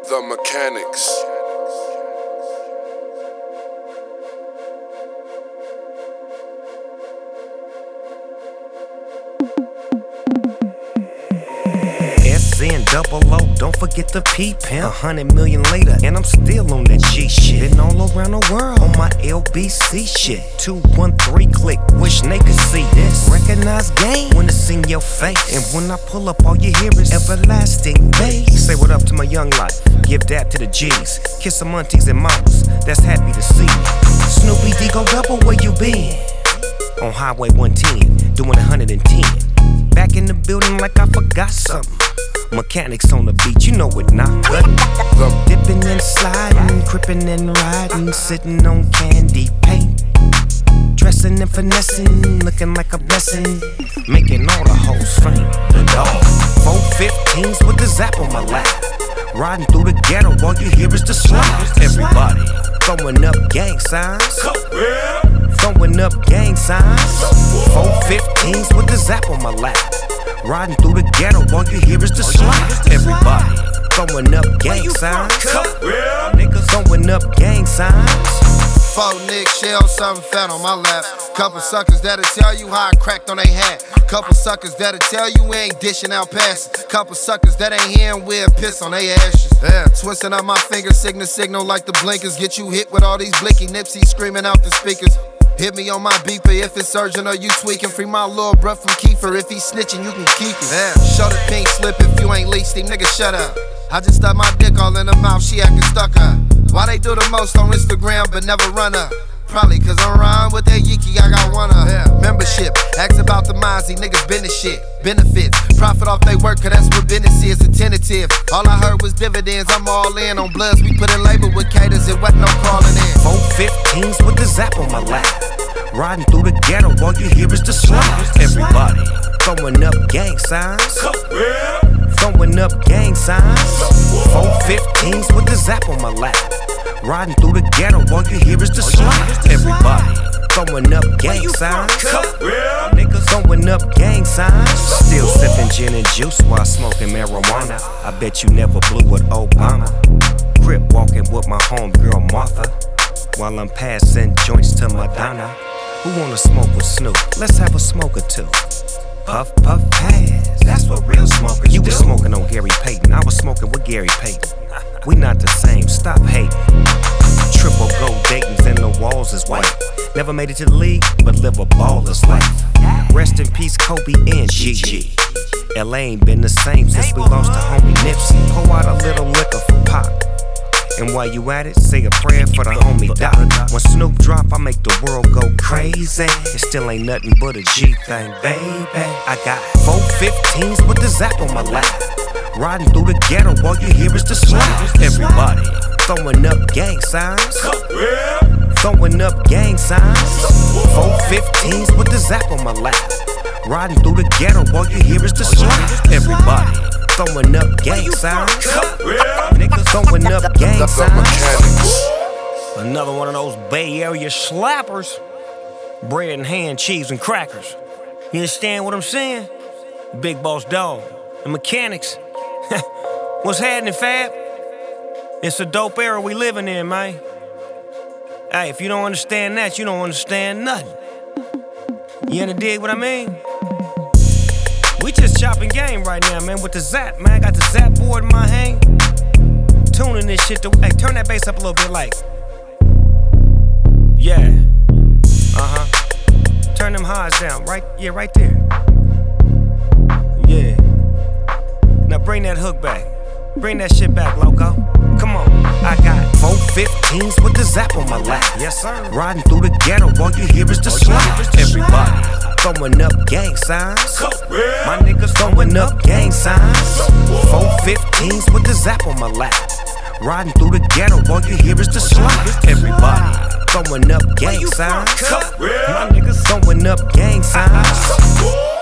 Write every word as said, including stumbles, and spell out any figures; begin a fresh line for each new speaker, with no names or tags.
The Mechanics.
S N double O, don't forget the P pimp. A hundred million later, and I'm still on that G shit. Been all around the world on my L B C shit. Two one three click, wish they could see this. Recognize game when it's in your face, and when I pull up, all you hear is everlasting bass. Say what up to my young life, give dap to the G's, kiss some aunties and mamas that's happy to see me. Snoopy D go double, where you been? On Highway one ten, doing one hundred ten. Back in the building like I forgot something. Mechanics on the beat, you know it not good. Dipping and sliding, crippin' and riding, sitting on candy paint. Dressing and finessing, looking like a blessing, making all the hoes faint. The dog. four fifteens with the zap on my lap. Riding through the ghetto, all you hear is the slide. Everybody throwing up gang signs. Throwing up gang signs. four fifteens with the zap on my lap. Riding through the ghetto, all you hear is the slide. Everybody throwing up gang signs. Niggas throwing up gang signs.
Four Nick shell, something fat on my lap. Couple suckers that'll tell you how I cracked on they hat. Couple suckers that'll tell you we ain't dishing out passes. Couple suckers that ain't hearing we'll piss on they ashes. Yeah, twisting up my fingers, signal signal like the blinkers. Get you hit with all these blicky nipsies screaming out the speakers. Hit me on my beeper if it's urgent or you tweaking. Free my little bruh from Kiefer. If he snitching, you can keep it. Yeah, show the pink slip if you ain't leased him, nigga, shut up. I just stuck my dick all in her mouth, she acting stuck up. Why they do the most on Instagram but never run up? Probably cause I'm riding with that Yiki, I got one up. Yeah. Membership, ask about the Mozzie, niggas business shit. Benefits, profit off they work, cause that's what business is, a tentative. All I heard was dividends, I'm all in on bloods. We put in labor with caters, it wasn't no crawling in.
four fifteens with the zap on my lap. Riding through the ghetto, all you hear is the slide. Everybody throwing up gang signs. Throwing up gang signs. four fifteens with the zap on my lap. Riding through the ghetto, all you hear is the slide. Everybody throwing up gang signs. Niggas throwing up gang signs. Still sipping gin and juice while smoking marijuana. I bet you never blew with Obama. Crip walking with my homegirl Martha, while I'm passing joints to Madonna. Who wanna smoke with Snoop? Let's have a smoke or two. Puff, puff, pass. That's what real smokers You do. Was smoking on Gary Payton, I was smoking with Gary Payton. We not the same, stop hating. Triple gold Dayton's and the walls is white. Never made it to the league, but live a baller's life. Rest in peace, Kobe and Gigi. L A ain't been the same since we lost to homie Nipsey. Pour out a little liquor for Pop. And while you at it, say a prayer for the homie Doc. When Snoop drop, I make the world go crazy. It still ain't nothing but a G thing, baby. I got four fifteens with the zap on my lap. Riding through the ghetto, all you hear is the slide. Everybody throwing up gang signs. Throwing up gang signs. four fifteens with the zap on my lap. Riding through the ghetto, all you hear is the slide. Everybody throwing up gang signs. Niggas throwing up gang signs. Another one of those Bay Area slappers. Bread and ham, cheese and crackers. You understand what I'm saying? Big Boss Dog, the Mechanics. What's happening, Fab? It's a dope era we living in, man. Hey, if you don't understand that, you don't understand nothing. You understand dig what I mean? We just chopping game right now, man, with the zap, man. Got the zap board in my hand. Tuning this shit to, hey, turn that bass up a little bit, like. Yeah. Uh-huh. Turn them highs down, right? Yeah, right there. Yeah. Now bring that hook back. Bring that shit back, loco. Come on. I got four fifteens with the zap on my lap. Yes, sir. Riding through the ghetto, all you hear is the slide. Everybody throwing up gang signs. My niggas throwing up gang signs. four fifteens with the zap on my lap. Riding through the ghetto, all you hear is the slide. Everybody throwing up gang signs. My niggas throwing up gang signs.